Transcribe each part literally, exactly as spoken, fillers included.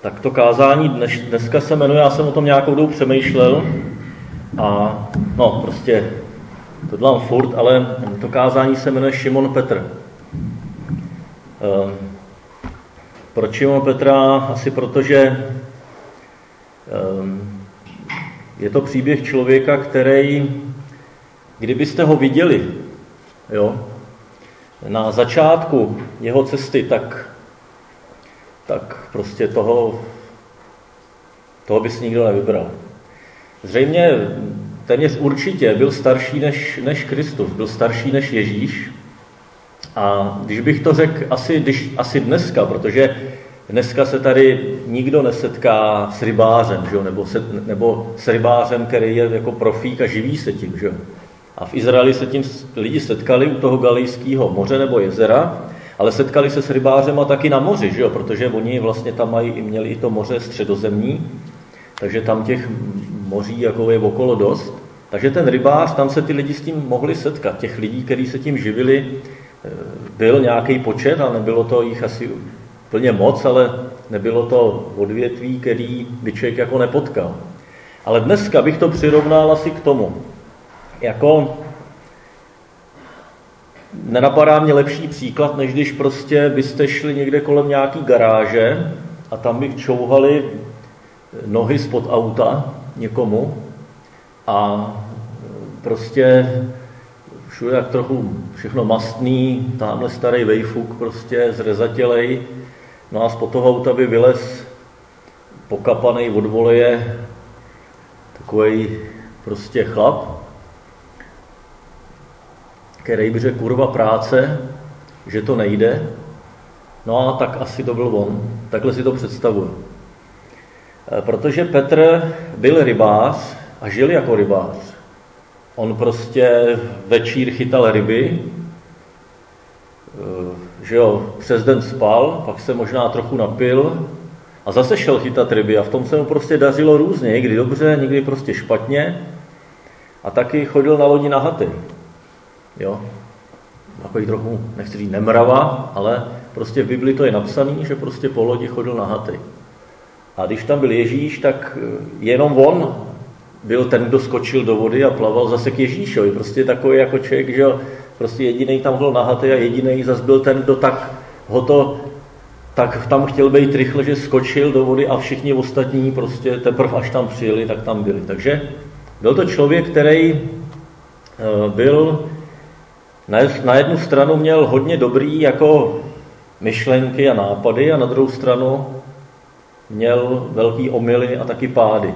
Tak to kázání dnes, dneska se jmenuje, já jsem o tom nějakou dobu přemýšlel a no prostě to dělám furt, ale to kázání se jmenuje Šimon Petr. Ehm, proč Šimon Petra? Asi protože ehm, je to příběh člověka, který, kdybyste ho viděli, jo, na začátku jeho cesty, tak tak prostě toho, toho by si nikdo nevybral. Zřejmě téměř určitě byl starší než, než Kristus, byl starší než Ježíš. A když bych to řekl asi, když, asi dneska, protože dneska se tady nikdo nesetká s rybářem, že? Nebo, se, nebo s rybářem, který je jako profík a živí se tím. Že? A v Izraeli se tím lidi setkali u toho Galilejského moře nebo jezera, ale setkali se s rybářema taky na moři, že jo? Protože oni vlastně tam mají, měli i to moře středozemní, takže tam těch moří jako je okolo dost. Takže ten rybář, tam se ty lidi s tím mohli setkat. Těch lidí, kteří se tím živili, byl nějaký počet a nebylo to jich asi plně moc, ale nebylo to odvětví, který by člověk jako nepotkal. Ale dneska bych to přirovnal asi k tomu. Jako nenapadá mě lepší příklad, než když prostě byste šli někde kolem nějaký garáže a tam by čouhali nohy spod auta někomu a prostě všude jak trochu všechno mastný, tamhle starý vejfuk prostě zrezatělej, no a spod toho auta by vylez pokapanej od voleje takovej prostě chlap, který by řekl, kurva práce, že to nejde. No a tak asi to byl on. Takhle si to představuju. Protože Petr byl rybář a žil jako rybář. On prostě večír chytal ryby, že jo, přes den spal, pak se možná trochu napil a zase šel chytat ryby a v tom se mu prostě dařilo různě. Někdy dobře, někdy prostě špatně a taky chodil na lodi nahatý. Jo, takový trochu, nechci říct nemrava, ale prostě v Bibli to je napsaný, že prostě po lodi chodil nahatý. A když tam byl Ježíš, tak jenom on byl ten, kdo skočil do vody a plaval zase k Ježíšovi. Prostě takový jako člověk, že prostě jedinej tam byl nahatý a jedinej zase byl ten, kdo tak ho to, tak tam chtěl být rychle, že skočil do vody a všichni ostatní prostě teprve až tam přijeli, tak tam byli. Takže byl to člověk, který byl na jednu stranu měl hodně dobrý jako myšlenky a nápady a na druhou stranu měl velký omyly a taky pády.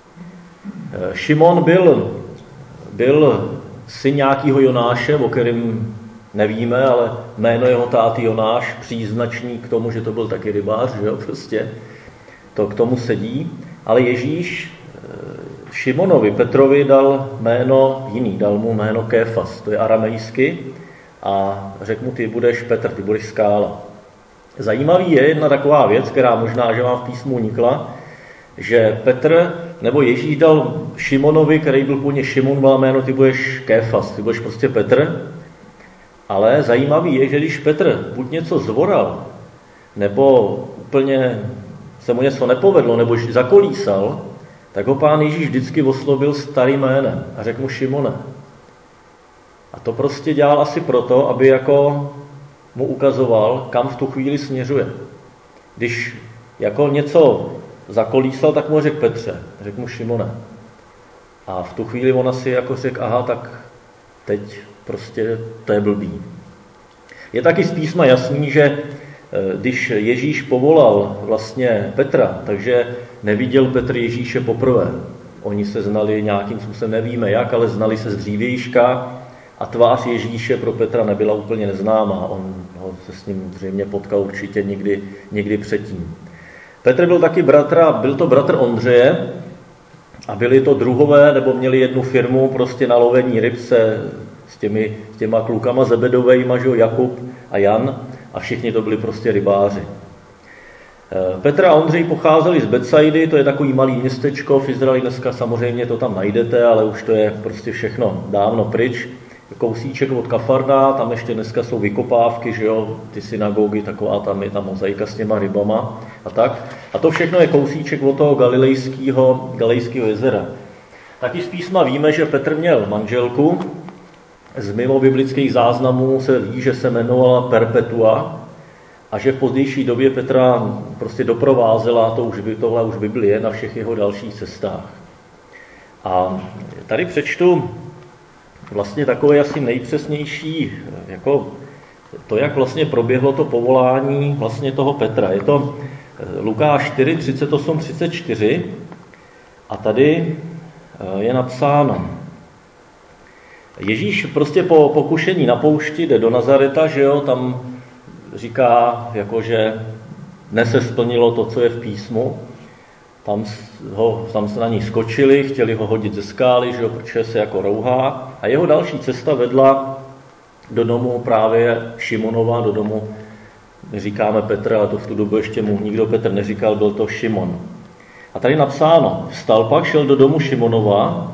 Šimon byl, byl syn nějakého Jonáše, o kterém nevíme, ale jméno jeho táty Jonáš, příznačný k tomu, že to byl taky rybář, že jo, prostě to k tomu sedí. Ale Ježíš Šimonovi, Petrovi dal jméno jiný, dal mu jméno Kéfas, to je aramejsky, a řekl mu, ty budeš Petr, ty budeš skála. Zajímavý je jedna taková věc, která možná, že vám v písmu unikla, že Petr nebo Ježíš dal Šimonovi, který byl původně Šimon, dal jméno, ty budeš Kéfas, ty budeš prostě Petr, ale zajímavý je, že když Petr buď něco zvoral, nebo úplně se mu něco nepovedlo, nebo zakolísal, tak ho Pán Ježíš vždycky oslovil starým jménem a řekl mu Šimone. A to prostě dělal asi proto, aby jako mu ukazoval, kam v tu chvíli směřuje. Když jako něco zakolísal, tak mu řekl Petře, řekl mu Šimone. A v tu chvíli on asi jako řekl, aha, tak teď prostě to je blbý. Je taky z písma jasný, že když Ježíš povolal vlastně Petra, takže neviděl Petr Ježíše poprvé. Oni se znali nějakým způsobem, nevíme jak, ale znali se z dřívějška a tvář Ježíše pro Petra nebyla úplně neznámá. On ho se s ním zřejmě potkal určitě někdy, někdy předtím. Petr byl taky bratr, byl to bratr Ondřeje a byli to druhové, nebo měli jednu firmu prostě na lovení ryb se s, těmi, s těma klukama Zebedovejma, že Jakub a Jan, a všichni to byli prostě rybáři. Petr a Ondřej pocházeli z Betsaidy, to je takový malý městečko v Izraeli, dneska samozřejmě to tam najdete, ale už to je prostě všechno dávno pryč. kousíček od Kafarna, tam ještě dneska jsou vykopávky, že jo, ty synagogy, taková tam je ta mozaika s těma rybama a tak. A to všechno je kousíček od toho galilejského, galilejského jezera. Taky z písma víme, že Petr měl manželku, z mimo biblických záznamů se ví, že se jmenovala Perpetua a že v pozdější době Petra prostě doprovázela, to už, tohle už Biblie, na všech jeho dalších cestách. A tady přečtu vlastně takové asi nejpřesnější, jako to, jak vlastně proběhlo to povolání vlastně toho Petra. Je to Lukáš čtyři, třicet osm, třicet čtyři a tady je napsáno. Ježíš prostě po pokušení na poušti jde do Nazareta, že jo, tam říká, jakože dnes se splnilo to, co je v písmu. Tam, ho, tam se na ní skočili, chtěli ho hodit ze skály, že jo, protože se jako rouhá. A jeho další cesta vedla do domu právě Šimonova, do domu, my říkáme Petra, ale to v tu dobu ještě mu nikdo Petr neříkal, byl to Šimon. A tady napsáno, vstal pak, šel do domu Šimonova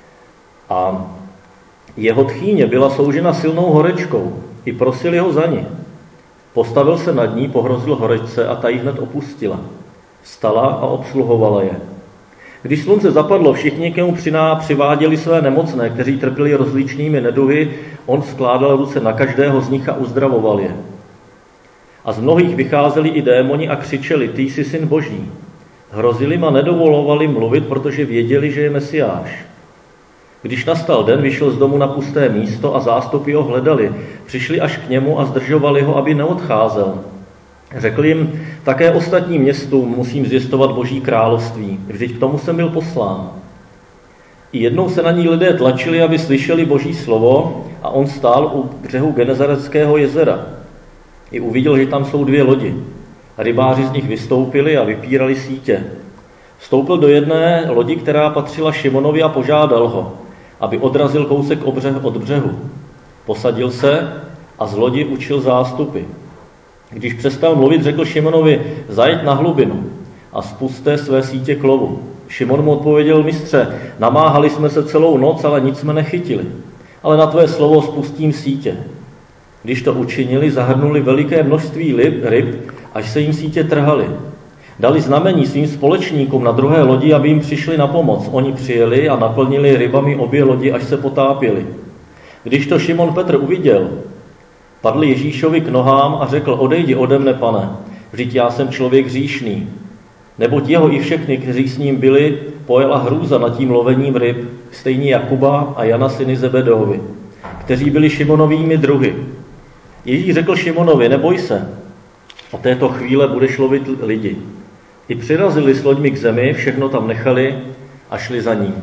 a jeho tchýně byla soužena silnou horečkou. I prosili ho za ní. Postavil se nad ní, pohrozil horečce a ta ji hned opustila. Vstala a obsluhovala je. Když slunce zapadlo, všichni k němu přiváděli své nemocné, kteří trpěli rozličnými neduhy, on skládal ruce na každého z nich a uzdravoval je. A z mnohých vycházeli i démoni a křičeli, ty jsi syn Boží. Hrozili mu a nedovolovali mluvit, protože věděli, že je Mesiáš. Když nastal den, vyšel z domu na pusté místo a zástupy ho hledali. Přišli až k němu a zdržovali ho, aby neodcházel. Řekl jim, také ostatním městům musím zvěstovat Boží království. Vždyť k tomu jsem byl poslán. I jednou se na ní lidé tlačili, aby slyšeli Boží slovo a on stál u břehu Genezareckého jezera. I uviděl, že tam jsou dvě lodi. Rybáři z nich vystoupili a vypírali sítě. Vstoupil do jedné lodi, která patřila Šimonovi a požádal ho, aby odrazil kousek od břehu. Posadil se a z lodi učil zástupy. Když přestal mluvit, řekl Šimonovi, zajď na hlubinu a spusťte své sítě k lovu. Šimon mu odpověděl, mistře, namáhali jsme se celou noc, ale nic jsme nechytili. Ale na tvé slovo spustím sítě. Když to učinili, zahrnuli veliké množství ryb, až se jim sítě trhaly. Dali znamení svým společníkům na druhé lodi, aby jim přišli na pomoc. Oni přijeli a naplnili rybami obě lodi, až se potápěli. Když to Šimon Petr uviděl, padl Ježíšovi k nohám a řekl, odejdi ode mne, pane, vždyť já jsem člověk hříšný. Neboť jeho i všechny, kteří s ním byli, pojela hrůza nad tím lovením ryb, stejně Jakuba a Jana syny Zebedeovi, kteří byli Šimonovými druhy. Ježíš řekl Šimonovi, neboj se, od této chvíle budeš lovit lidi. I přirazili s loďmi k zemi, všechno tam nechali a šli za ním.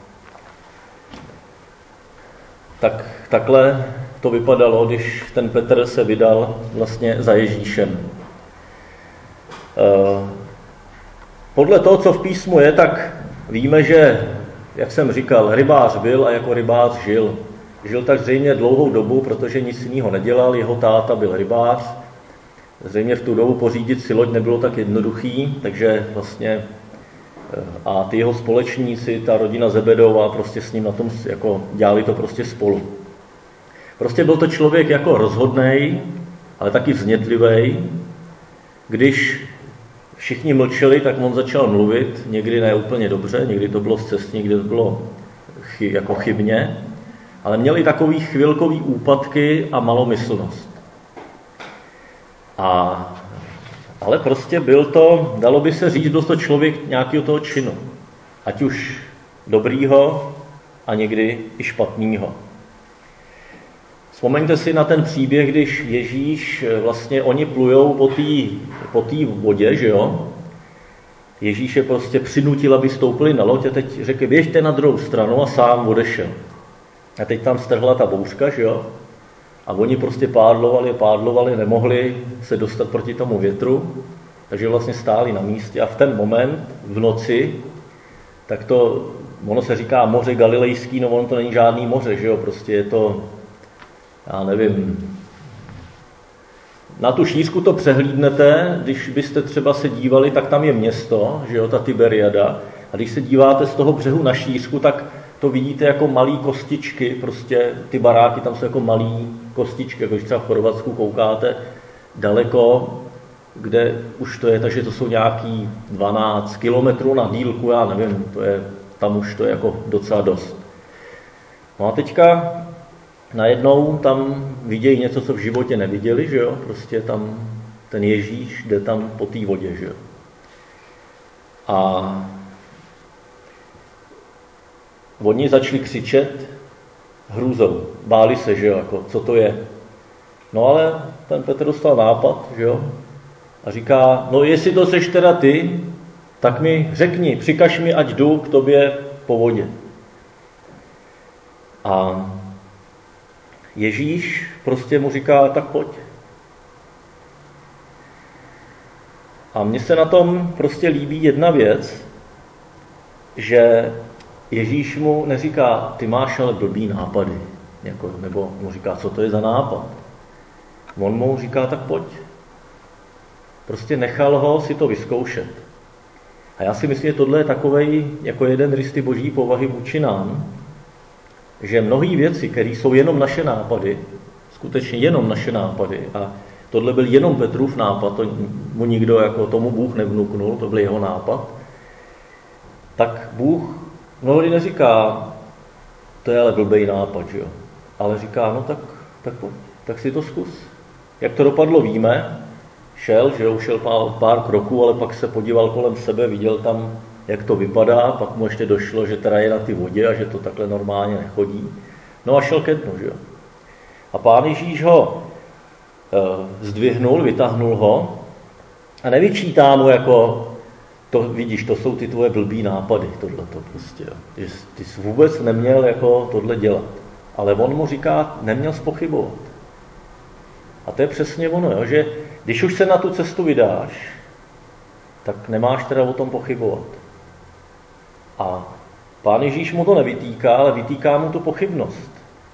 Tak, takhle to vypadalo, když ten Petr se vydal vlastně za Ježíšem. Podle toho, co v písmu je, tak víme, že, jak jsem říkal, rybář byl a jako rybář žil. Žil tak zřejmě dlouhou dobu, protože nic jiného nedělal, jeho táta byl rybář. Zřejmě v tu dobu pořídit si loď nebylo tak jednoduchý, takže vlastně a ty jeho společníci, ta rodina Zebedova, prostě s ním na tom jako dělali to prostě spolu. Prostě byl to člověk jako rozhodnej, ale taky vznětlivý. Když všichni mlčeli, tak on začal mluvit, někdy ne úplně dobře, někdy to bylo zcestně, někdy to bylo chy, jako chybně, ale měli takový chvilkový úpadky a malomyslnost. A, ale prostě byl to, dalo by se říct, byl to člověk nějakého toho činu. Ať už dobrýho a někdy i špatnýho. Vzpomeňte si na ten příběh, když Ježíš, vlastně oni plujou po té po té vodě, že jo? Ježíš je prostě přinutil, aby stoupili na loď a teď řekl, běžte na druhou stranu a sám odešel. A teď tam strhla ta bouřka, že jo? A oni prostě pádlovali, pádlovali, nemohli se dostat proti tomu větru, takže vlastně stáli na místě a v ten moment, v noci, tak to, ono se říká moře galilejský, no ono to není žádný moře, že jo? Prostě je to, já nevím, na tu šířku to přehlídnete, když byste třeba se dívali, tak tam je město, že jo, ta Tiberiada, a když se díváte z toho břehu na šířku, tak to vidíte jako malý kostičky, prostě ty baráky tam jsou jako malý kostičky, jako když třeba v Chorvatsku koukáte daleko, kde už to je, takže to jsou nějaký dvanáct kilometrů na dílku, já nevím, to je, tam už to je jako docela dost. No a teďka najednou tam vidějí něco, co v životě neviděli, že jo, prostě tam ten Ježíš jde tam po té vodě, že jo. A oni začali křičet hrůzou, báli se, že jo, jako, co to je. No ale ten Petr dostal nápad, že jo, a říká, no jestli to seš teda ty, tak mi řekni, přikaž mi, ať jdu k tobě po vodě. A Ježíš prostě mu říká, tak pojď. A mně se na tom prostě líbí jedna věc, že Ježíš mu neříká, ty máš ale blbý nápady, jako, nebo mu říká, co to je za nápad. On mu říká, tak pojď. Prostě nechal ho si to vyzkoušet. A já si myslím, že tohle je takovej, jako jeden rys ty boží povahy vůči nám, že mnohé věci, které jsou jenom naše nápady, skutečně jenom naše nápady, a tohle byl jenom Petrův nápad, to mu nikdo, jako tomu Bůh nevnuknul, to byl jeho nápad, tak Bůh mnohdy neříká, to je ale blbej nápad, že jo? Ale říká, no tak, tak pojď, tak si to zkus. Jak to dopadlo, víme, šel, že jo, šel pár, pár kroků, ale pak se podíval kolem sebe, viděl tam, jak to vypadá, pak mu ještě došlo, že teda je na ty vodě a že to takhle normálně nechodí. No a šel ke dnu, že jo. A Pán Ježíš ho e, zdvihnul, vytáhnul ho a nevyčítá mu jako, to vidíš, to jsou ty tvoje blbý nápady, tohleto prostě, jo. Že ty jsi vůbec neměl jako tohle dělat. Ale on mu říká, neměl zpochybovat. A to je přesně ono, jo, že když už se na tu cestu vydáš, tak nemáš teda o tom pochybovat. A Pán Ježíš mu to nevytýká, ale vytýká mu tu pochybnost.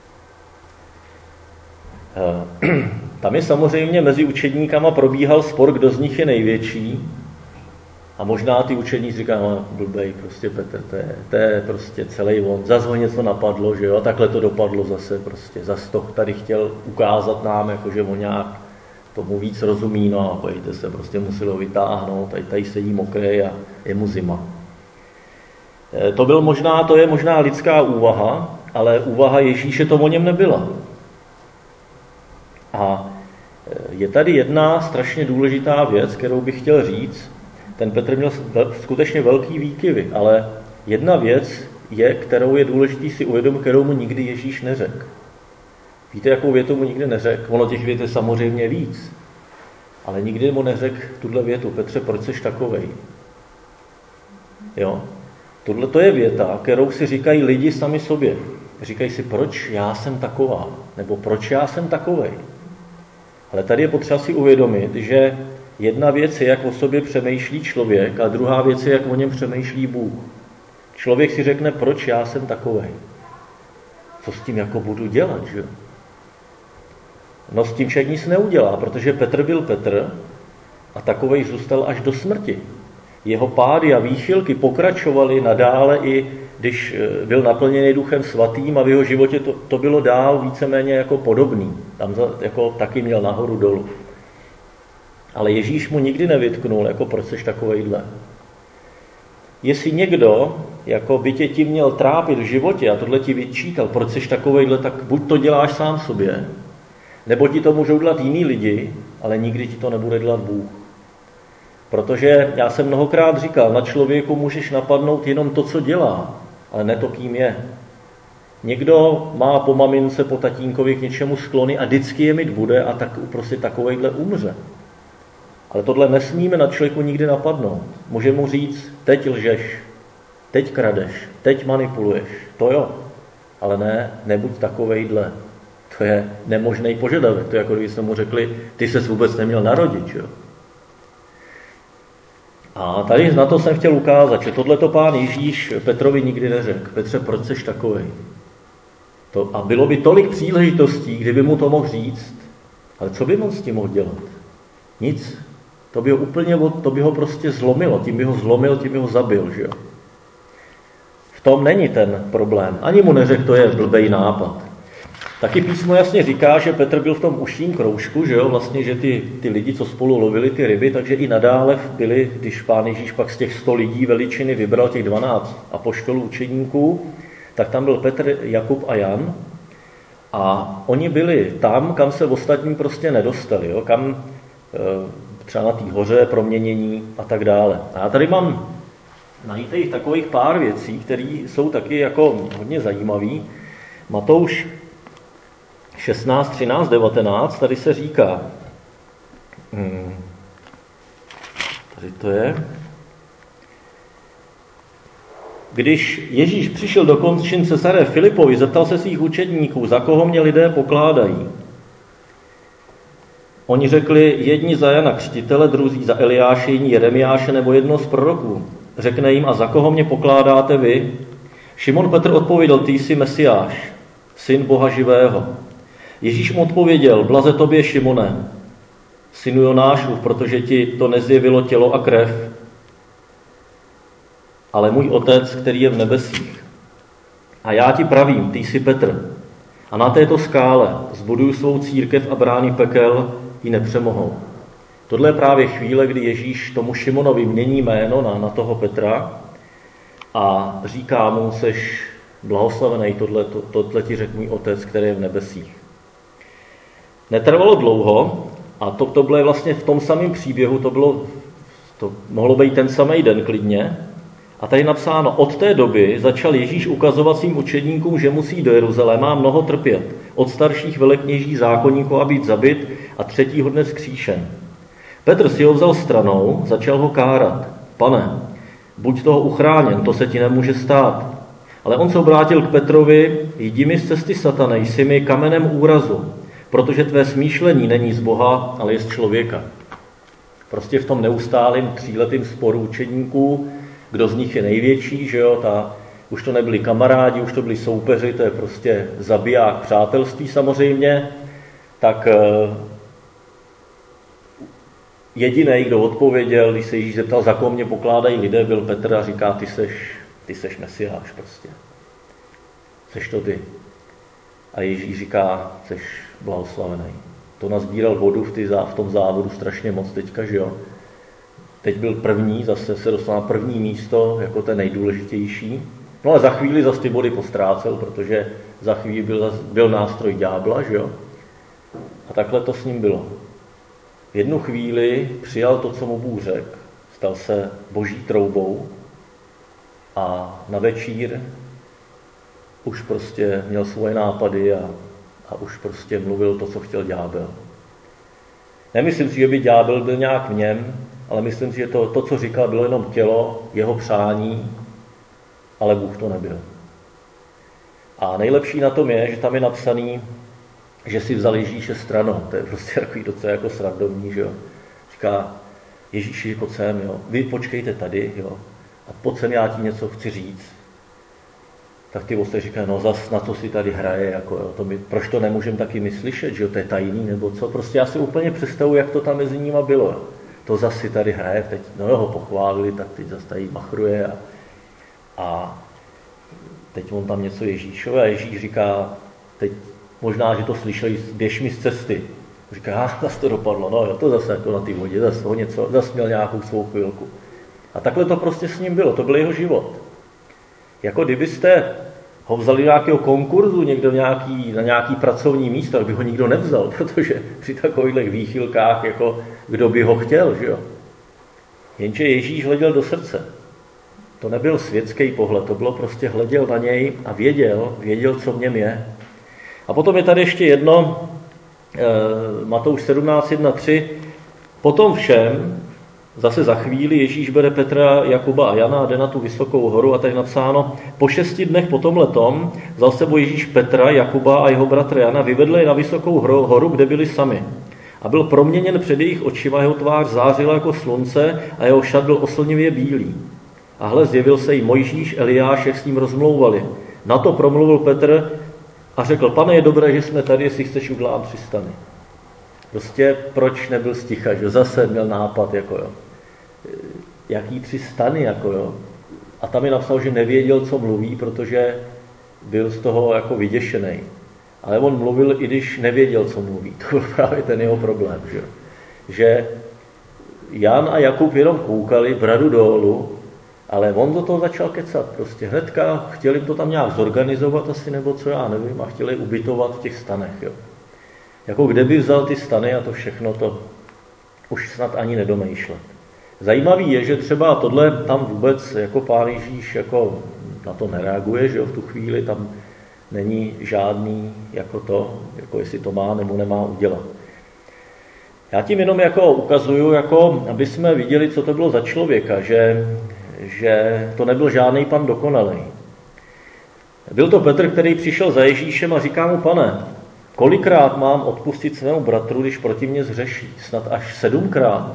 Tam je samozřejmě mezi učedníkama probíhal spor, kdo z nich je největší. A možná ty učedníci říkají, no blbej, prostě Petr, to je, to je prostě celý on. Zas ho něco napadlo, že jo, a takhle to dopadlo zase prostě. Zas to tady chtěl ukázat nám, jako že on nějak tomu víc rozumí, no a pojďte se, prostě musel ho vytáhnout, tady, tady sedí mokrý a je mu zima. To byl možná, to je možná lidská úvaha, ale úvaha Ježíše to o něm nebyla. A je tady jedna strašně důležitá věc, kterou bych chtěl říct. Ten Petr měl skutečně velký výkyvy, ale jedna věc je, kterou je důležitý si uvědomit, kterou mu nikdy Ježíš neřekl. Víte, jakou větu mu nikdy neřekl? Ono těch vět je samozřejmě víc. Ale nikdy mu neřekl tuhle větu, Petře, proč jsi takovej? Jo? Tohle to je věta, kterou si říkají lidi sami sobě. Říkají si, proč já jsem taková? Nebo proč já jsem takovej? Ale tady je potřeba si uvědomit, že jedna věc je, jak o sobě přemýšlí člověk, a druhá věc je, jak o něm přemýšlí Bůh. Člověk si řekne, proč já jsem takovej? Co s tím jako budu dělat, že? No s tím člověk nic neudělá, protože Petr byl Petr a takovej zůstal až do smrti. Jeho pády a výchylky pokračovaly nadále, i když byl naplněný Duchem Svatým, a v jeho životě to, to bylo dál víceméně jako podobný. Tam jako taky měl nahoru dolů. Ale Ježíš mu nikdy nevytknul, jako proč jsi takovejhle. Jestli někdo jako by tě tím měl trápit v životě a tohle ti vyčítal, proč jsi takovejhle, tak buď to děláš sám sobě, nebo ti to můžou dělat jiní lidi, ale nikdy ti to nebude dělat Bůh. Protože já jsem mnohokrát říkal, na člověku můžeš napadnout jenom to, co dělá, ale ne to, kým je. Někdo má po mamince, po tatínkovi k něčemu sklony a vždycky je mít bude a tak prostě takovejhle umře. Ale tohle nesmíme na člověku nikdy napadnout. Může mu říct, teď lžeš, teď kradeš, teď manipuluješ, to jo, ale ne, nebuď takovejhle. To je nemožný požadavek. To je jako když jsme mu řekli, ty ses vůbec neměl narodit, jo. A tady na to jsem chtěl ukázat, že tohleto Pán Ježíš Petrovi nikdy neřekl. Petře, proč seš takovej? To, a bylo by tolik příležitostí, kdyby mu to mohl říct, ale co by on s tím mohl dělat? Nic. To by ho úplně, to by ho prostě zlomilo, tím by ho zlomil, tím by ho zabil, že jo. V tom není ten problém. Ani mu neřekl, to je blbej nápad. Taky písmo jasně říká, že Petr byl v tom užším kroužku, že jo, vlastně, že ty, ty lidi, co spolu lovili ty ryby, takže i nadále byli, když Pán Ježíš pak z těch sto lidí veličiny vybral těch dvanáct apoštolů učeníků, tak tam byl Petr, Jakub a Jan. A oni byli tam, kam se ostatní prostě nedostali, jo, kam třeba na té hoře, proměnění a tak dále. A já tady mám najít jich takových pár věcí, které jsou taky jako hodně zajímavé. Matouš šestnáct, třináct, devatenáct, tady se říká, hmm, tady to je, když Ježíš přišel do končin Cezaré Filipovi, zeptal se svých učedníků, za koho mě lidé pokládají. Oni řekli, jedni za Jana Křtitele, druzí za Eliáše, jiní Jeremiáše nebo jedno z proroků. Řekne jim, a za koho mě pokládáte vy? Šimon Petr odpověděl, ty jsi Mesiáš, syn Boha živého. Ježíš mu odpověděl, blaze tobě, Šimone, synu Jonášův, protože ti to nezjevilo tělo a krev, ale můj otec, který je v nebesích. A já ti pravím, ty jsi Petr, a na této skále zbuduju svou církev a brány pekel ji nepřemohou. Tohle je právě chvíle, kdy Ježíš tomu Šimonovi mění jméno na, na toho Petra a říká mu, seš blahoslavený, tohle, to, tohle ti řekl můj otec, který je v nebesích. Netrvalo dlouho a to, to bylo vlastně v tom samém příběhu, to, bylo, to mohlo být ten samý den klidně. A tady napsáno, od té doby začal Ježíš ukazovat svým učedníkům, že musí do Jeruzaléma mnoho trpět, od starších velekněží zákonníků a být zabit a třetího dne vzkříšen. Petr si ho vzal stranou, začal ho kárat. Pane, buď toho uchráněn, to se ti nemůže stát. Ale on se obrátil k Petrovi, jdi mi z cesty, satane, jsi mi kamenem úrazu, protože tvé smýšlení není z Boha, ale je z člověka. Prostě v tom neustálém tříletým sporu učedníků, kdo z nich je největší, že jo, ta, už to nebyli kamarádi, už to byli soupeři, to je prostě zabiják přátelství samozřejmě, tak jediný, kdo odpověděl, když se Ježíš zeptal, za koho mě pokládají lidé, byl Petr a říká, ty seš, ty seš Mesiáš prostě. Seš to ty. A Ježíš říká, seš blahoslavený. To nazbíral vodu v, ty, v tom závodu strašně moc teďka, že jo. Teď byl první, zase se dostal na první místo, jako ten nejdůležitější. No ale za chvíli zase ty body postrácel, protože za chvíli byl, byl nástroj ďábla, že jo. A takhle to s ním bylo. V jednu chvíli přijal to, co mu Bůh řekl, stal se boží troubou a na večír už prostě měl svoje nápady a, a už prostě mluvil to, co chtěl ďábel. Nemyslím si, že by ďábel byl nějak v něm, ale myslím si, že to, to, co říkal, bylo jenom tělo, jeho přání, ale Bůh to nebyl. A nejlepší na tom je, že tam je napsaný, že si vzal Ježíše stranou. To je prostě takový docela jako srandovní, že jo. Říká, Ježíši, pojď sem, jo. Vy počkejte tady, jo. A pojď sem, já ti něco chci říct. Tak ty ostatní říkají, no zas na to si tady hraje, jako jo. To my, proč to nemůžeme taky my slyšet, že jo, to je tajný, nebo co. Prostě já si úplně představuji, jak to tam mezi nima bylo, jo. To zas si tady hraje, teď no ho pochválili, tak teď zase tady machruje a, a teď on tam něco Ježíšové a Ježíš říká, teď možná, že to slyšeli, běž mi z cesty. Říká, a zase to dopadlo, no jo, to zase jako na té vodě, zase ho něco, zase měl nějakou svou chvilku. A takhle to prostě s ním bylo, to byl jeho život. Jako kdybyste ho vzali do nějakého konkurzu někdo nějaký, na nějaký pracovní místo, tak by ho nikdo nevzal, protože při takových výchylkách, jako kdo by ho chtěl, že jo. Jenže Ježíš hleděl do srdce. To nebyl světský pohled, to bylo prostě hleděl na něj a věděl, věděl, co v něm je. A potom je tady ještě jedno, e, Matouš sedmnáct jedna tři, potom všem, zase za chvíli Ježíš bere Petra, Jakuba a Jana a jde na tu vysokou horu a tady napsáno, po šesti dnech po tomhle tom vzal sebou Ježíš Petra, Jakuba a jeho bratra Jana, vyvedl je na vysokou horu, kde byli sami. A byl proměněn před jejich očima, jeho tvář zářila jako slunce a jeho šat byl oslnivě bílý. A hle, zjevil se jí Mojžíš, Eliáš, jak s ním rozmlouvali. Na to promluvil Petr a řekl, pane, je dobré, že jsme tady, jestli chceš, udělám tři stany. Prostě proč nebyl sticha, že zase měl nápad, jako jo. Jaký tři stany, jako jo. A tam mi napsal, že nevěděl, co mluví, protože byl z toho jako vyděšený. Ale on mluvil, i když nevěděl, co mluví. To byl právě ten jeho problém, že, že Jan a Jakub jenom koukali bradu dolů, ale on do toho začal kecat. Prostě hnedka chtěli to tam nějak zorganizovat asi, nebo co já nevím, a chtěli ubytovat v těch stanech. Jo. Jako kde by vzal ty stany a to všechno, to už snad ani nedomýšlet. Zajímavý je, že třeba tohle tam vůbec jako Pán Ježíš jako na to nereaguje, že jo, v tu chvíli tam není žádný jako to, jako jestli to má nebo nemá udělat. Já tím jenom jako ukazuju, jako aby jsme viděli, co to bylo za člověka, že, že to nebyl žádný pan dokonalý. Byl to Petr, který přišel za Ježíšem a říká mu: Pane, kolikrát mám odpustit svému bratru, když proti mně zhřeší? Snad až sedmkrát.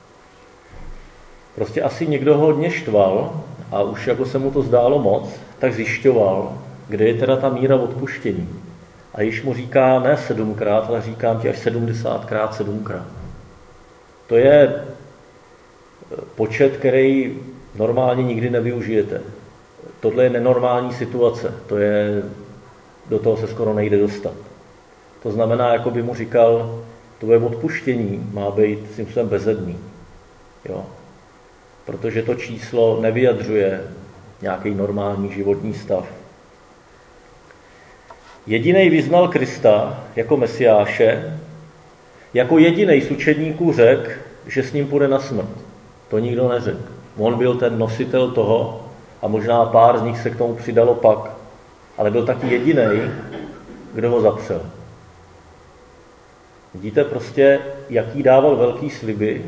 Prostě asi někdo ho hodně štval a už jako se mu to zdálo moc, tak zjišťoval, kde je teda ta míra odpuštění. A již mu říká ne sedmkrát, ale říkám ti až sedmdesátkrát sedmkrát. To je počet, který normálně nikdy nevyužijete. Tohle je nenormální situace. To je, do toho se skoro nejde dostat. To znamená, jako by mu říkal, tvoje odpuštění má být tím způsobem bezedný. Jo. Protože to číslo nevyjadřuje nějaký normální životní stav. Jedinej vyznal Krista jako Mesiáše, jako jedinej z učedníků řekl, že s ním půjde na smrt. To nikdo neřekl. On byl ten nositel toho a možná pár z nich se k tomu přidalo pak, ale byl taky jedinej, kdo ho zapřel. Vidíte prostě, jaký dával velký sliby,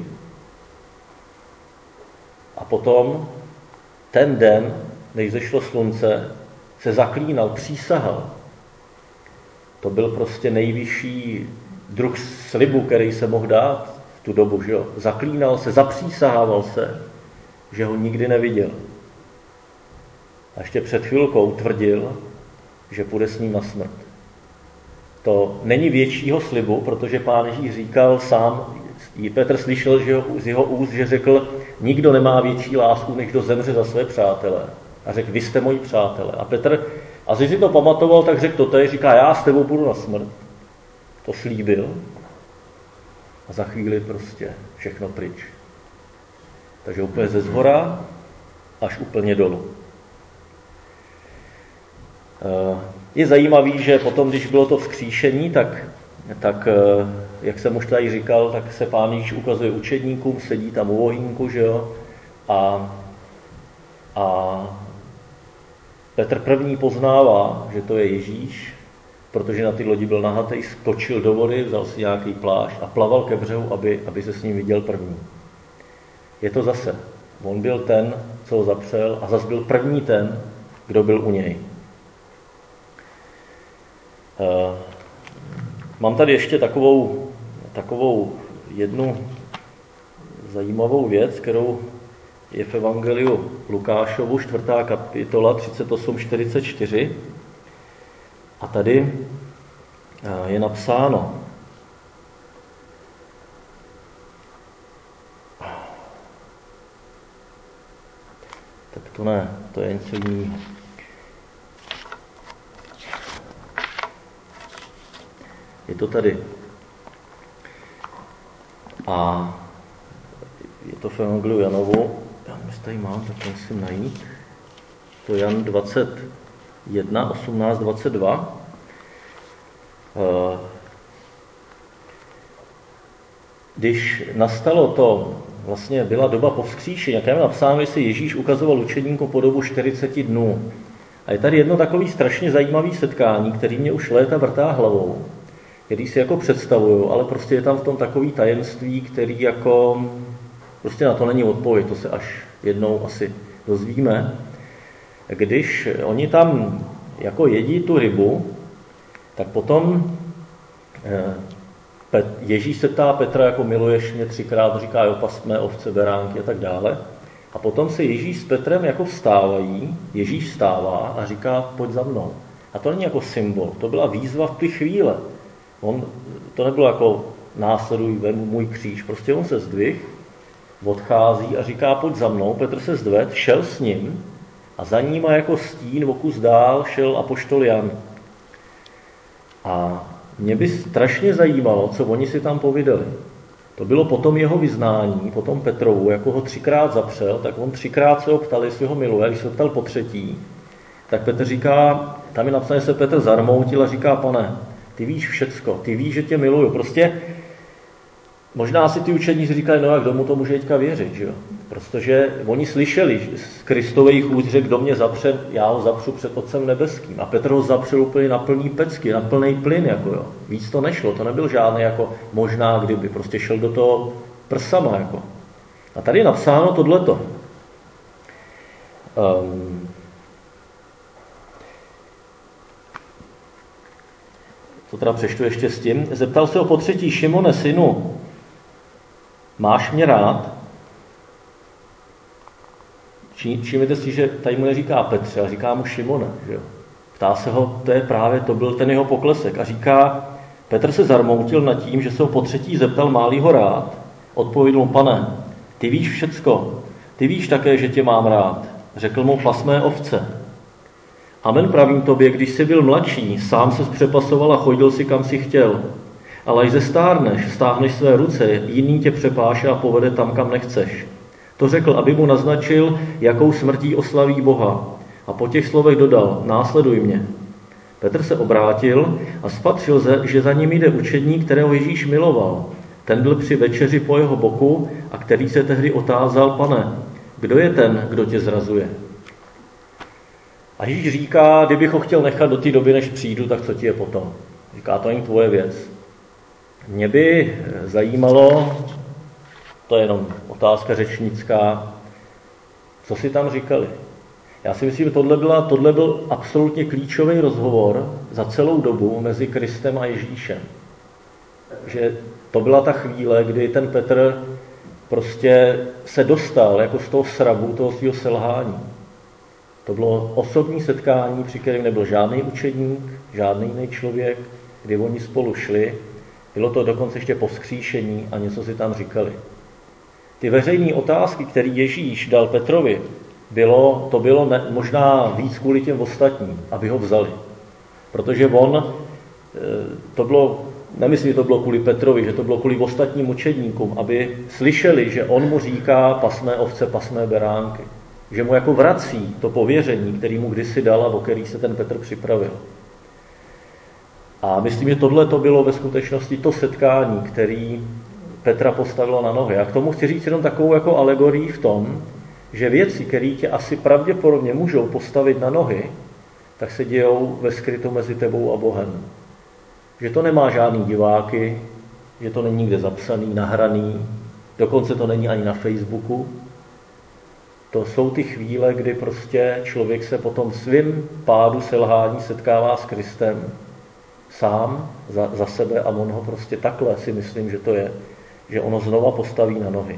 a potom ten den, než zešlo slunce, se zaklínal, přísahal. To byl prostě nejvyšší druh slibu, který se mohl dát v tu dobu. Že jo? Zaklínal se, zapřísahával se, že ho nikdy neviděl. A ještě před chvilkou tvrdil, že půjde s ním na smrt. To není většího slibu, protože Pán Ježíš říkal sám, Petr slyšel že z jeho úst, že řekl, nikdo nemá větší lásku, než kdo zemře za své přátele. A řekl, vy jste moji přátelé. A Petr, a když si to pamatoval, tak řekl totéž, říká, já s tebou půjdu na smrt. To slíbil. A za chvíli prostě všechno pryč. Takže úplně ze zhora až úplně dolů. Je zajímavý, že potom, když bylo to vzkříšení, tak, tak jak jsem už tady říkal, tak se Pán Ježíš ukazuje učedníkům, sedí tam u ohýnku, že jo, a, a Petr první poznává, že to je Ježíš, protože na ty lodi byl nahatej, skočil do vody, vzal si nějaký plášť a plaval ke břehu, aby, aby se s ním viděl první. Je to zase. On byl ten, co ho zapřel, a zase byl první ten, kdo byl u něj. Uh, mám tady ještě takovou, takovou jednu zajímavou věc, kterou je v Evangeliu Lukášovu, čtvrtá kapitola, třicet osm čtyřicet čtyři. A tady uh, je napsáno: tak to ne, to je něco jiného. Je to tady. A je to v Evangeliu Janovu. Já myslím, tady mám, tak musím najít. To Jan dvacet jedna, osmnáct, dvacet dva. Když nastalo to, vlastně byla doba po vzkříšení, jak je napsáno, že si Ježíš ukazoval učedníkům po dobu čtyřicet dnů. A je tady jedno takový strašně zajímavý setkání, který mě už léta vrtá hlavou, který si jako představuju, ale prostě je tam v tom takový tajemství, který jako, prostě na to není odpověď, to se až jednou asi dozvíme. Když oni tam jako jedí tu rybu, tak potom Ježíš se ptá Petra, jako miluješ mě třikrát, říká, jo, pas mé ovce, beránky a tak dále. A potom se Ježíš s Petrem jako vstávají, Ježíš vstává a říká, pojď za mnou. A to není jako symbol, to byla výzva v té chvíle. On, to nebylo jako následuj, vemu můj kříž, prostě on se zdvih, odchází a říká, pojď za mnou. Petr se zdvedl, šel s ním A za ním jako stín o kus dál šel apoštol Jan. A mě by strašně zajímalo, co oni si tam povídali. To bylo potom jeho vyznání, potom Petrovu, jako ho třikrát zapřel, tak on třikrát se ho ptal, jestli ho miluje. Když se ptal po třetí, tak Petr říká, tam je napsané, že se Petr zarmoutil a říká, pane, ty víš všecko, ty víš, že tě miluju. Prostě možná si ty učedníci říkali, no a kdo mu to může teďka věřit, že jo? Protože oni slyšeli z Kristových úst, že kdo mě zapře, já ho zapřu před Otcem nebeským. A Petr ho zapřel úplně na plný pecky, na plný plyn, jako jo. Víc to nešlo, to nebyl žádný jako možná kdyby, prostě šel do toho prsama, jako. A tady je napsáno tohleto. Um, to teda přečtu ještě s tím. Zeptal se ho po třetí, Šimone, synu, máš mě rád? Všimněte si, že tady mu neříká Petře, a říká mu Šimone. Že jo? Ptá se ho, to je právě, to byl ten jeho poklesek. A říká, Petr se zarmoutil nad tím, že se ho po třetí zeptal, má-li ho rád. Odpověděl mu, pane, ty víš všecko, ty víš také, že tě mám rád. Řekl mu, pas mé ovce. Amen, pravím tobě, když jsi byl mladší, sám se přepasoval a chodil si, kam si chtěl. Ale až zestárneš, stáhneš své ruce, jiný tě přepáše a povede tam, kam nechceš. To řekl, aby mu naznačil, jakou smrtí oslaví Boha. A po těch slovech dodal, následuj mě. Petr se obrátil a spatřil, že za ním jde učedník, kterého Ježíš miloval. Ten byl při večeři po jeho boku a který se tehdy otázal, pane, kdo je ten, kdo tě zrazuje? A Ježíš říká, kdybych ho chtěl nechat do té doby, než přijdu, tak co ti je potom? Říká, to není tvoje věc. Mě by zajímalo, to je jenom otázka řečnická, co si tam říkali. Já si myslím, že tohle, byla, tohle byl absolutně klíčový rozhovor za celou dobu mezi Kristem a Ježíšem. Že to byla ta chvíle, kdy ten Petr prostě se dostal jako z toho srabu, toho svého selhání. To bylo osobní setkání, při kterém nebyl žádný učedník, žádný jiný člověk, kdy oni spolu šli. Bylo to dokonce ještě po vzkříšení a něco si tam říkali. Ty veřejné otázky, které Ježíš dal Petrovi, bylo, to bylo ne, možná víc kvůli těm ostatním, aby ho vzali. Protože on, to bylo, nemyslím, že to bylo kvůli Petrovi, že to bylo kvůli ostatním učedníkům, aby slyšeli, že on mu říká pasmé ovce, pasmé beránky. Že mu jako vrací to pověření, který mu kdysi dal a o který se ten Petr připravil. A myslím, že tohle to bylo ve skutečnosti to setkání, který Petra postavilo na nohy. A k tomu chci říct jenom takovou jako alegorii v tom, že věci, které tě asi pravděpodobně můžou postavit na nohy, tak se dějou ve skrytu mezi tebou a Bohem. Že to nemá žádný diváky, že to není nikde zapsaný, nahraný, dokonce to není ani na Facebooku. To jsou ty chvíle, kdy prostě člověk se potom svým pádu selhání setkává s Kristem sám za, za sebe a on ho prostě takhle si myslím, že to je, že ono znova postaví na nohy.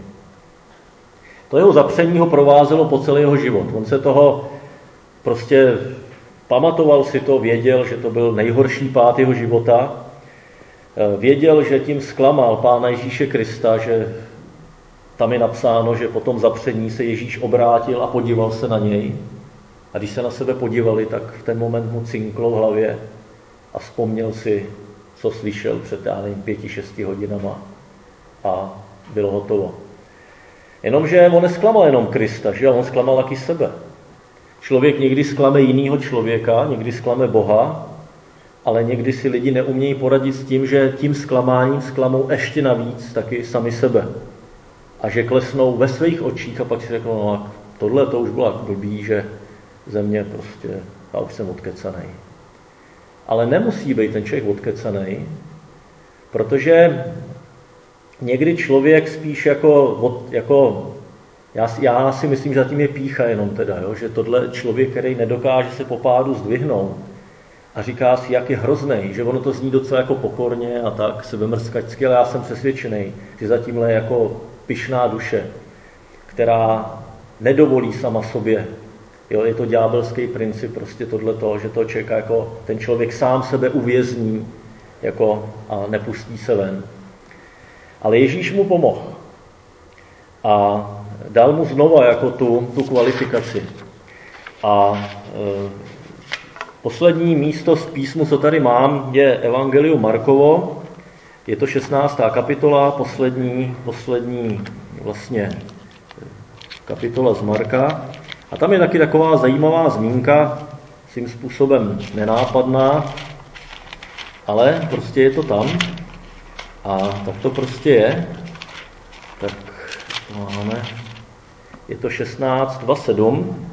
To jeho zapření ho provázelo po celý jeho život. On se toho prostě pamatoval si to, věděl, že to byl nejhorší pád jeho života. Věděl, že tím zklamal Pána Ježíše Krista, že tam je napsáno, že po tom zapření se Ježíš obrátil a podíval se na něj. A když se na sebe podívali, tak v ten moment mu cinklo v hlavě a vzpomněl si, co slyšel před, já nevím, pěti, šesti hodinama a bylo hotovo. Jenomže on nesklamal jenom Krista, že? On zklamal taky sebe. Člověk někdy zklame jinýho člověka, někdy zklame Boha, ale někdy si lidi neumějí poradit s tím, že tím zklamáním zklamou ještě navíc taky sami sebe. A že klesnou ve svých očích a pak si řeknou, no tohle to už bylo blbý, že země prostě, já už jsem odkecanej. Ale nemusí být ten člověk odkecanej, protože někdy člověk spíš jako, jako já, já si myslím, že zatím je pýcha jenom teda, jo? Že tohle člověk, který nedokáže se po pádu zdvihnout a říká si, jak je hroznej, že ono to zní docela jako pokorně a tak sebemrskačsky, ale já jsem přesvědčený, že zatímhle je jako pyšná duše, která nedovolí sama sobě. Jo, je to ďábelský princip, prostě tohleto, že to člověk jako ten člověk sám sebe uvězní jako, a nepustí se ven. Ale Ježíš mu pomohl a dal mu znova jako tu, tu kvalifikaci. A e, poslední místo z písmu, co tady mám, je Evangelium Markovo. Je to šestnáctá kapitola, poslední, poslední vlastně kapitola z Marka. A tam je taky taková zajímavá zmínka, svým způsobem nenápadná, ale prostě je to tam. A tak to prostě je. Tak máme. Je to šestnáct dvacet sedm.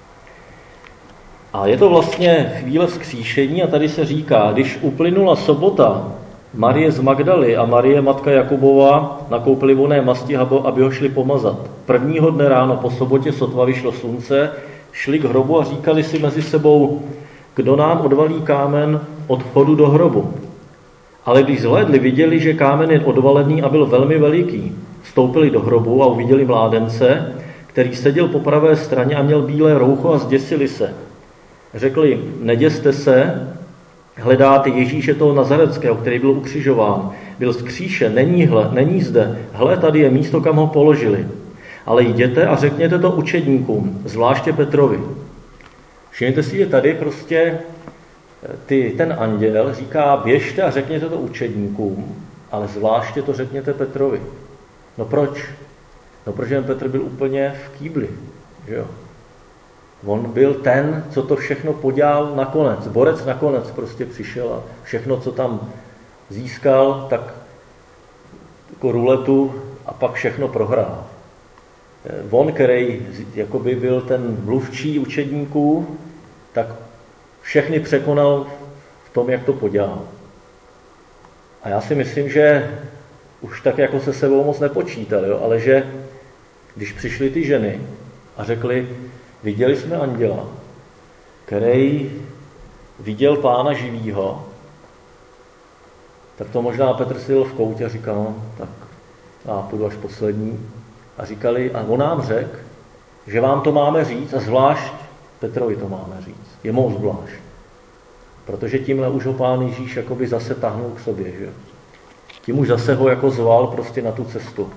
A je to vlastně chvíle vzkříšení a tady se říká, když uplynula sobota, Marie z Magdaly a Marie, matka Jakubova, nakoupily vonné masti, aby ho šli pomazat. Prvního dne ráno po sobotě, sotva vyšlo slunce, šli k hrobu a říkali si mezi sebou, kdo nám odvalí kámen od vchodu do hrobu. Ale když zhlédli, viděli, že kámen je odvalený a byl velmi veliký. Vstoupili do hrobu a uviděli mládence, který seděl po pravé straně a měl bílé roucho a zděsili se. Řekli, neděste se, hledáte Ježíše toho Nazareckého, který byl ukřižován. Byl vzkříšen, není, hle, není zde, hle, tady je místo, kam ho položili. Ale jděte a řekněte to učedníkům, zvláště Petrovi. Všimněte si, že tady prostě ty, ten anděl říká, běžte a řekněte to učedníkům, ale zvláště to řekněte Petrovi. No proč? No protože Petr byl úplně v kýbli, že jo? On byl ten, co to všechno podělal nakonec. Borec nakonec prostě přišel a všechno, co tam získal, tak jako ruletu a pak všechno prohrál. On, který jakoby byl ten mluvčí učedníků, tak všechny překonal v tom, jak to podělal. A já si myslím, že už tak jako se sebou moc nepočítal, jo? Ale že když přišly ty ženy a řekli, viděli jsme anděla, který viděl Pána živýho, tak to možná Petr si jel v koutě a říkal, no, tak já půjdu až poslední. A říkali, a on nám řekl, že vám to máme říct a zvlášť Petrovi to máme říct. Je moc zvlášť. Protože tímhle už ho Pán Ježíš jakoby zase tahnul k sobě, že? Tím už zase ho jako zval prostě na tu cestu.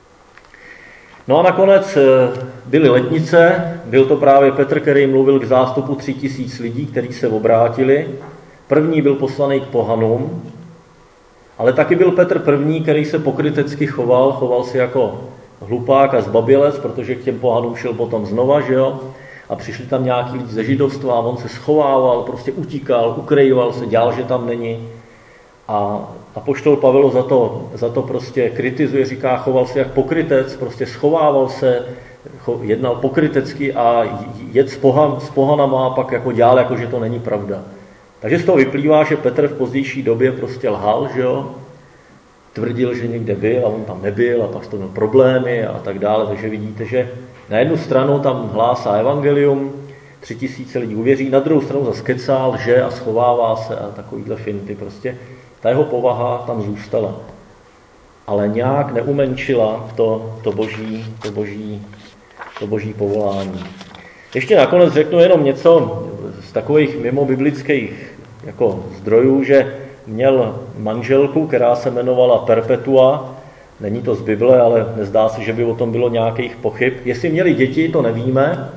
No a nakonec byly letnice, byl to právě Petr, který mluvil k zástupu tři tisíc lidí, kteří se obrátili. První byl poslaný k pohanům, ale taky byl Petr první, který se pokrytecky choval, choval si jako hlupák a zbabělec, protože k těm pohanům šel potom znova, že jo? A přišli tam nějaký lidi ze židovstva a on se schovával, prostě utíkal, ukrýval se, dělal, že tam není. A apoštol Pavel za to, za to prostě kritizuje, říká, choval se jak pokrytec, prostě schovával se, jednal pokrytecky a jet s, pohan, s pohanama a pak jako dělal, jako že to není pravda. Takže z toho vyplývá, že Petr v pozdější době prostě lhal, že jo, tvrdil, že někde byl a on tam nebyl a pak to měl problémy a tak dále. Takže vidíte, že na jednu stranu tam hlásá evangelium, tři tisíce lidí uvěří, na druhou stranu zase kecá, lže a schovává se a takovýhle finty. Prostě ta jeho povaha tam zůstala. Ale nějak neumenčila to, to, boží, to, boží, to boží povolání. Ještě nakonec řeknu jenom něco z takových mimo biblických jako zdrojů, že měl manželku, která se jmenovala Perpetua. Není to z Bible, ale nezdá se, že by o tom bylo nějakých pochyb. Jestli měli děti, to nevíme,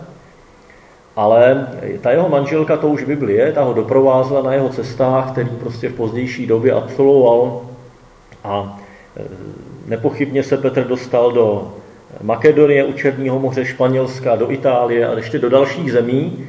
ale ta jeho manželka, to už v Bibli je, ta ho doprovázela na jeho cestách, který prostě v pozdější době absolvoval a nepochybně se Petr dostal do Makedonie, u Černého moře, Španělska, do Itálie a ještě do dalších zemí.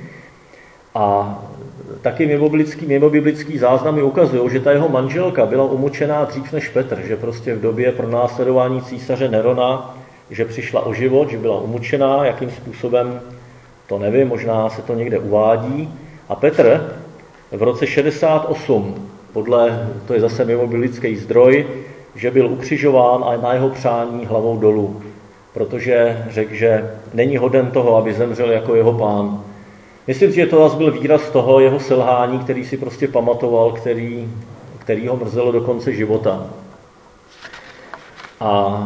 A taky mimobiblický, mimobiblický záznamy ukazují, že ta jeho manželka byla umučená dřív než Petr, že prostě v době pronásledování císaře Nerona, že přišla o život, že byla umučená, jakým způsobem, to nevím, možná se to někde uvádí. A Petr v roce šedesát osm, podle, to je zase mimobiblický zdroj, že byl ukřižován a na jeho přání hlavou dolů, protože řekl, že není hoden toho, aby zemřel jako jeho pán. Myslím si, že to zase byl výraz toho jeho selhání, který si prostě pamatoval, který, který ho mrzelo do konce života. A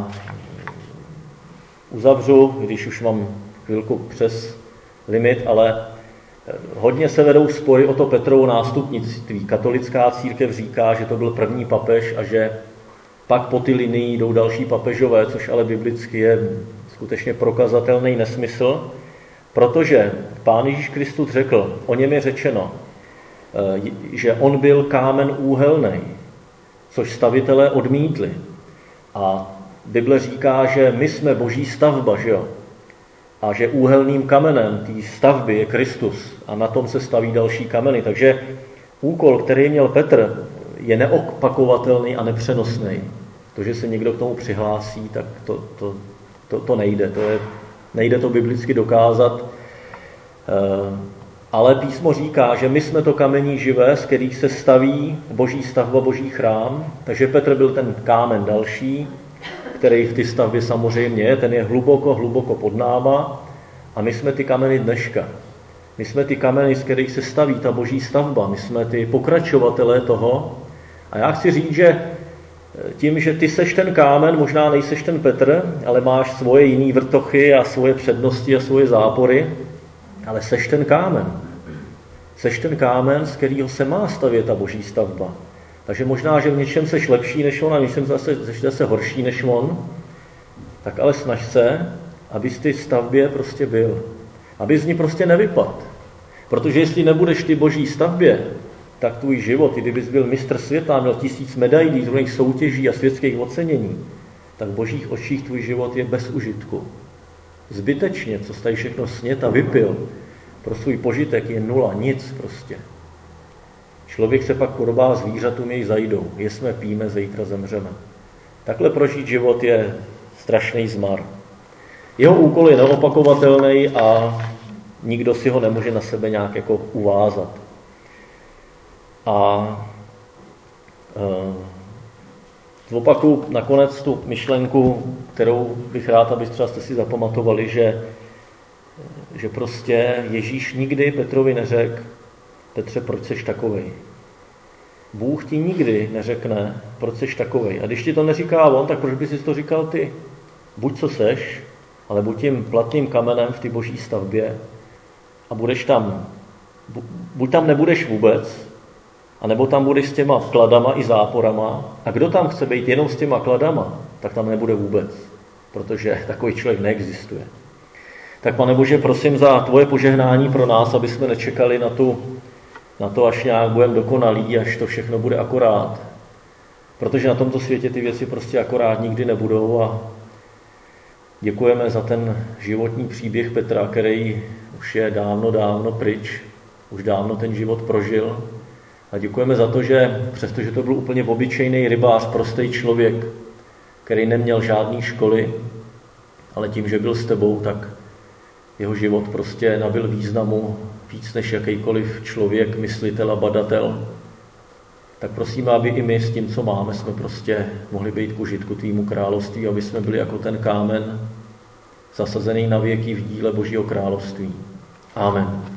uzavřu, když už mám chvilku přes limit, ale hodně se vedou spory o to Petrovo nástupnictví. Katolická církev říká, že to byl první papež a že pak po ty linii jdou další papežové, což ale biblicky je skutečně prokazatelný nesmysl, protože Pán Ježíš Kristus řekl, o něm je řečeno, že on byl kámen úhelný, což stavitelé odmítli. A Bible říká, že my jsme boží stavba, že jo? A že úhelným kamenem té stavby je Kristus a na tom se staví další kameny. Takže úkol, který měl Petr, je neopakovatelný a nepřenosný. To, že se někdo k tomu přihlásí, tak to, to, to, to nejde. To je, nejde to biblicky dokázat. Ale písmo říká, že my jsme to kamení živé, z kterých se staví boží stavba, boží chrám. Takže Petr byl ten kámen další, který v té stavbě samozřejmě je, ten je hluboko, hluboko pod náma a my jsme ty kameny dneška. My jsme ty kameny, z kterých se staví ta boží stavba, my jsme ty pokračovatelé toho. A já chci říct, že tím, že ty seš ten kámen, možná nejseš ten Petr, ale máš svoje jiný vrtochy a svoje přednosti a svoje zápory, ale seš ten kámen. Seš ten kámen, z kterého se má stavět ta boží stavba. Takže možná, že v něčem seš lepší než on a v něčem zase, zase horší než on, tak ale snaž se, abys v té stavbě prostě byl. Abys z ní prostě nevypadl. Protože jestli nebudeš ty boží stavbě, tak tvůj život, i kdybys byl mistr světa, měl tisíc medailí, různých soutěží a světských ocenění, tak v božích očích tvůj život je bez užitku. Zbytečně, co jsi tady všechno snět a vypil, pro svůj požitek je nula, nic prostě. Člověk se pak podobá zvířatům, jej zajdou. Jesme, píme, zítra zemřeme. Takhle prožít život je strašný zmar. Jeho úkol je neopakovatelný a nikdo si ho nemůže na sebe nějak jako uvázat. A e, zopakuju nakonec tu myšlenku, kterou bych rád, abyste třeba jste si zapamatovali, že, že prostě Ježíš nikdy Petrovi neřekl, Petře, proč seš takovej? Bůh ti nikdy neřekne, proč seš takovej. A když ti to neříká on, tak proč by si to říkal ty? Buď co seš, ale buď tím platným kamenem v té boží stavbě a budeš tam, buď tam nebudeš vůbec, anebo tam budeš s těma kladama i záporama. A kdo tam chce být jenom s těma kladama, tak tam nebude vůbec, protože takový člověk neexistuje. Tak, Pane Bože, prosím za tvoje požehnání pro nás, aby jsme nečekali na, tu, na to, až nějak budeme dokonalí, až to všechno bude akorát. Protože na tomto světě ty věci prostě akorát nikdy nebudou a děkujeme za ten životní příběh Petra, který už je dávno, dávno pryč, už dávno ten život prožil. A děkujeme za to, že přestože to byl úplně obyčejný rybář, prostý člověk, který neměl žádný školy, ale tím, že byl s tebou, tak jeho život prostě nabyl významu víc než jakýkoliv člověk, myslitel a badatel. Tak prosím, aby i my s tím, co máme, jsme prostě mohli být k užitku tvýmu království, aby jsme byli jako ten kámen zasazený na věky v díle Božího království. Amen.